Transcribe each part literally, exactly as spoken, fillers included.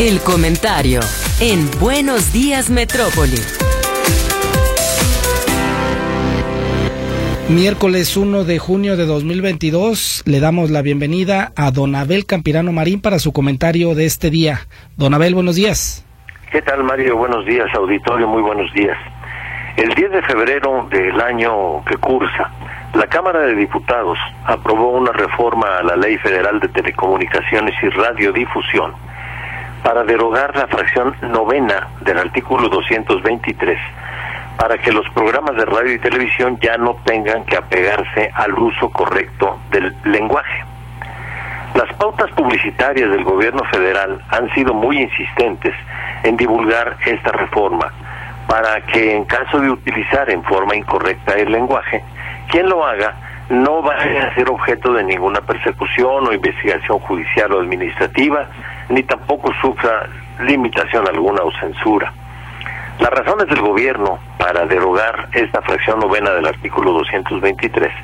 El comentario en Buenos Días Metrópoli. Miércoles uno de junio de dos mil veintidós, le damos la bienvenida a don Abel Campirano Marín para su comentario de este día. Don Abel, buenos días. ¿Qué tal, Mario? Buenos días, auditorio, muy buenos días. El diez de febrero del año que cursa, la Cámara de Diputados aprobó una reforma a la Ley Federal de Telecomunicaciones y Radiodifusión para derogar la fracción novena del artículo doscientos veintitrés, para que los programas de radio y televisión ya no tengan que apegarse al uso correcto del lenguaje. Las pautas publicitarias del gobierno federal han sido muy insistentes en divulgar esta reforma, para que en caso de utilizar en forma incorrecta el lenguaje, quien lo haga no vaya a ser objeto de ninguna persecución o investigación judicial o administrativa, ni tampoco sufra limitación alguna o censura. Las razones del gobierno para derogar esta fracción novena del artículo doscientos veintitrés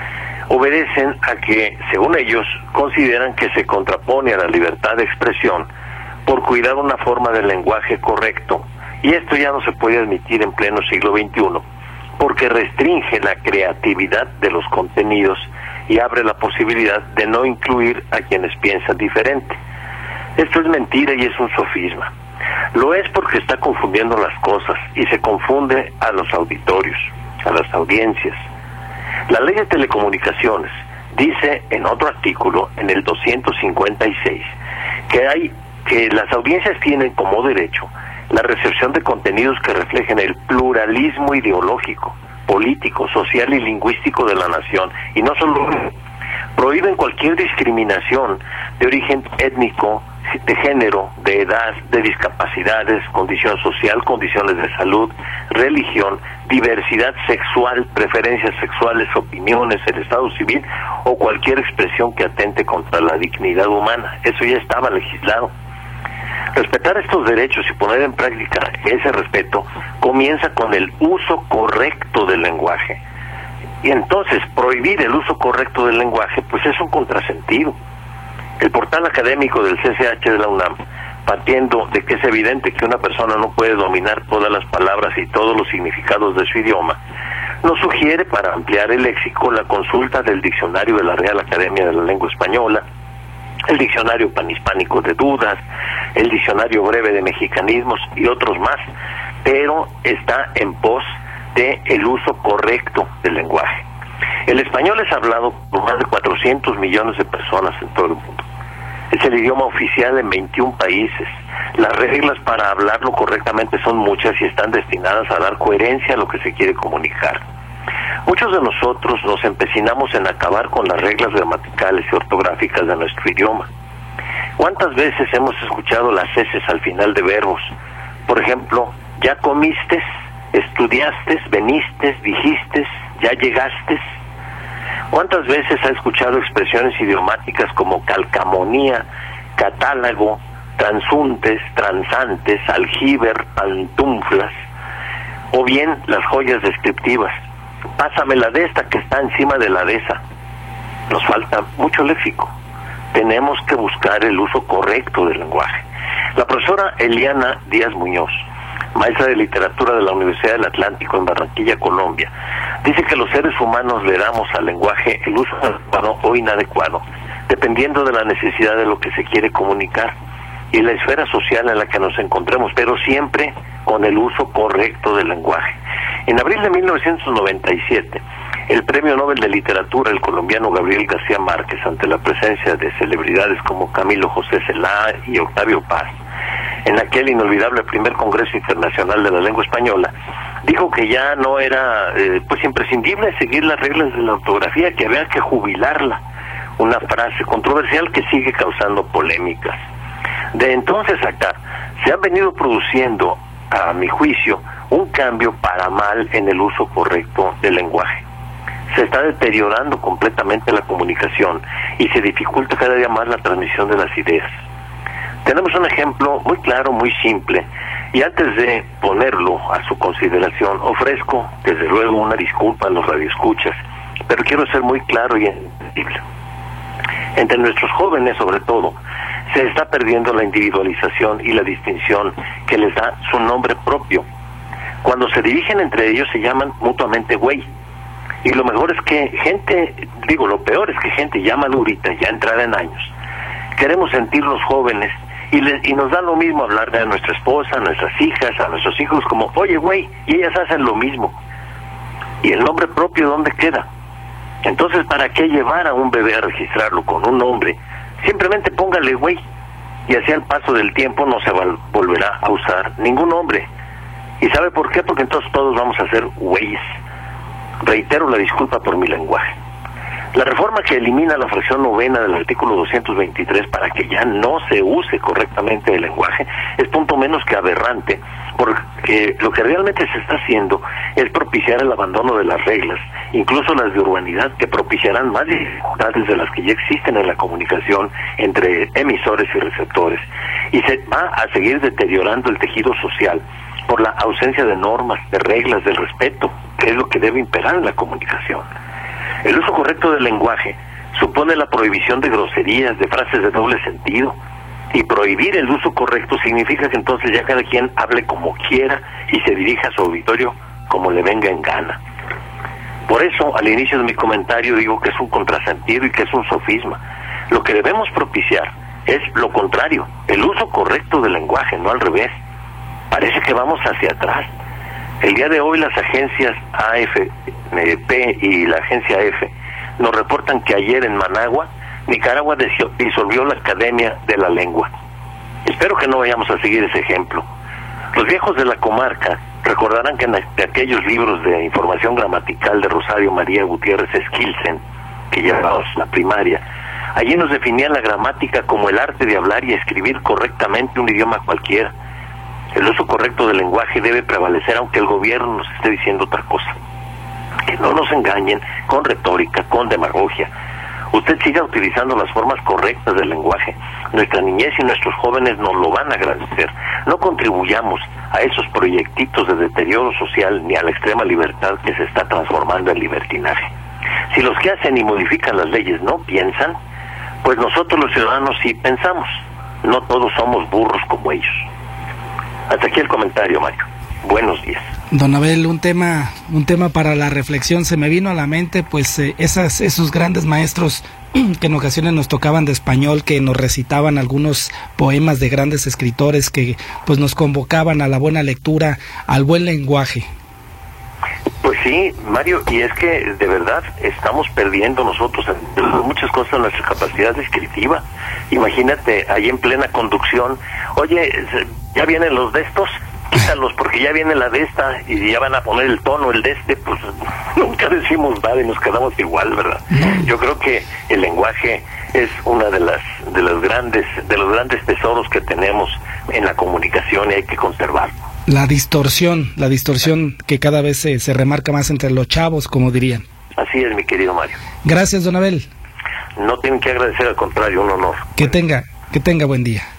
obedecen a que, según ellos, consideran que se contrapone a la libertad de expresión por cuidar una forma del lenguaje correcto, y esto ya no se puede admitir en pleno siglo veintiuno, porque restringe la creatividad de los contenidos y abre la posibilidad de no incluir a quienes piensan diferente. Esto es mentira y es un sofisma. Lo es porque está confundiendo las cosas y se confunde a los auditorios, a las audiencias. La Ley de Telecomunicaciones dice en otro artículo, en el doscientos cincuenta y seis, que hay que las audiencias tienen como derecho la recepción de contenidos que reflejen el pluralismo ideológico, político, social y lingüístico de la nación, y no solo prohíben cualquier discriminación de origen étnico, de género, de edad, de discapacidades, condición social, condiciones de salud, religión, diversidad sexual, preferencias sexuales, opiniones, el estado civil o cualquier expresión que atente contra la dignidad humana. Eso ya estaba legislado. Respetar estos derechos y poner en práctica ese respeto comienza con el uso correcto del lenguaje. Y entonces prohibir el uso correcto del lenguaje pues es un contrasentido. El portal académico del C C H de la UNAM, partiendo de que es evidente que una persona no puede dominar todas las palabras y todos los significados de su idioma, nos sugiere, para ampliar el léxico, la consulta del diccionario de la Real Academia de la Lengua Española, el diccionario panhispánico de dudas, el diccionario breve de mexicanismos y otros más, pero está en pos de el uso correcto del lenguaje. El español es hablado por más de cuatrocientos millones de personas en todo el mundo. Es el idioma oficial en veintiún países. Las reglas para hablarlo correctamente son muchas y están destinadas a dar coherencia a lo que se quiere comunicar. Muchos de nosotros nos empecinamos en acabar con las reglas gramaticales y ortográficas de nuestro idioma. ¿Cuántas veces hemos escuchado las eses al final de verbos? Por ejemplo, ya comiste, estudiaste, veniste, dijiste, ya llegaste. ¿Cuántas veces ha escuchado expresiones idiomáticas como calcamonía, catálogo, transuntes, transantes, aljiber, pantuflas, o bien las joyas descriptivas? Pásame la de esta que está encima de la de esa. Nos falta mucho léxico. Tenemos que buscar el uso correcto del lenguaje. La profesora Eliana Díaz Muñoz, maestra de literatura de la Universidad del Atlántico en Barranquilla, Colombia, dice que los seres humanos le damos al lenguaje el uso adecuado o inadecuado, dependiendo de la necesidad de lo que se quiere comunicar y la esfera social en la que nos encontremos, pero siempre con el uso correcto del lenguaje. En abril de mil novecientos noventa y siete, el Premio Nobel de Literatura, el colombiano Gabriel García Márquez, ante la presencia de celebridades como Camilo José Cela y Octavio Paz, en aquel inolvidable primer Congreso Internacional de la Lengua Española, dijo que ya no era eh, pues imprescindible seguir las reglas de la ortografía, que había que jubilarla, una frase controversial que sigue causando polémicas. De entonces acá se han venido produciendo, a mi juicio, un cambio para mal en el uso correcto del lenguaje. Se está deteriorando completamente la comunicación y se dificulta cada día más la transmisión de las ideas. Tenemos un ejemplo muy claro, muy simple, y antes de ponerlo a su consideración, ofrezco desde luego una disculpa a los radioescuchas, pero quiero ser muy claro y entendible. Entre nuestros jóvenes, sobre todo, se está perdiendo la individualización y la distinción que les da su nombre propio. Cuando se dirigen entre ellos se llaman mutuamente güey. Y lo mejor es que gente, digo, lo peor es que gente ya madurita, ya entrada en años, queremos sentirnos jóvenes y, le, y nos da lo mismo hablarle a nuestra esposa, a nuestras hijas, a nuestros hijos como, oye güey, y ellas hacen lo mismo. ¿Y el nombre propio dónde queda? Entonces, ¿para qué llevar a un bebé a registrarlo con un nombre? Simplemente póngale güey, y así al paso del tiempo no se va, volverá a usar ningún nombre. ¿Y sabe por qué? Porque entonces todos vamos a ser güeyes. Reitero la disculpa por mi lenguaje. La reforma que elimina la fracción novena del artículo doscientos veintitrés para que ya no se use correctamente el lenguaje es punto menos que aberrante, porque lo que realmente se está haciendo es propiciar el abandono de las reglas, incluso las de urbanidad, que propiciarán más dificultades de las que ya existen en la comunicación entre emisores y receptores, y se va a seguir deteriorando el tejido social por la ausencia de normas, de reglas, del respeto, que es lo que debe imperar en la comunicación. El uso correcto del lenguaje supone la prohibición de groserías, de frases de doble sentido, y prohibir el uso correcto significa que entonces ya cada quien hable como quiera y se dirija a su auditorio como le venga en gana. Por eso, al inicio de mi comentario digo que es un contrasentido y que es un sofisma. Lo que debemos propiciar es lo contrario, el uso correcto del lenguaje, no al revés. Parece que vamos hacia atrás. El día de hoy las agencias A F P y la agencia F nos reportan que ayer en Managua, Nicaragua disolvió la Academia de la Lengua. Espero que no vayamos a seguir ese ejemplo. Los viejos de la comarca recordarán que en aquellos libros de información gramatical de Rosario María Gutiérrez Esquilsen, que llevábamos la primaria, allí nos definían la gramática como el arte de hablar y escribir correctamente un idioma cualquiera. El uso correcto del lenguaje debe prevalecer aunque el gobierno nos esté diciendo otra cosa. Que no nos engañen con retórica, con demagogia. Usted siga utilizando las formas correctas del lenguaje. Nuestra niñez y nuestros jóvenes nos lo van a agradecer. No contribuyamos a esos proyectitos de deterioro social ni a la extrema libertad que se está transformando en libertinaje. Si los que hacen y modifican las leyes no piensan, pues nosotros los ciudadanos sí pensamos. No todos somos burros como ellos. Hasta aquí el comentario, Mario. Buenos días. Don Abel, un tema, un tema para la reflexión. Se me vino a la mente, pues, eh, esas, esos grandes maestros que en ocasiones nos tocaban de español, que nos recitaban algunos poemas de grandes escritores, que pues nos convocaban a la buena lectura, al buen lenguaje. Pues sí, Mario, y es que de verdad estamos perdiendo nosotros en muchas cosas nuestra capacidad descriptiva. Imagínate, ahí en plena conducción, oye, ya vienen los de estos, quítalos porque ya viene la de esta y ya van a poner el tono, el de este, pues nunca decimos nada y nos quedamos igual, ¿verdad? Yo creo que el lenguaje es una de las de los grandes de los grandes tesoros que tenemos en la comunicación y hay que conservarlo. La distorsión, la distorsión que cada vez se, se remarca más entre los chavos, como dirían. Así es, mi querido Mario. Gracias, don Abel. No tienen que agradecer, al contrario, un honor. Que tenga, que tenga buen día.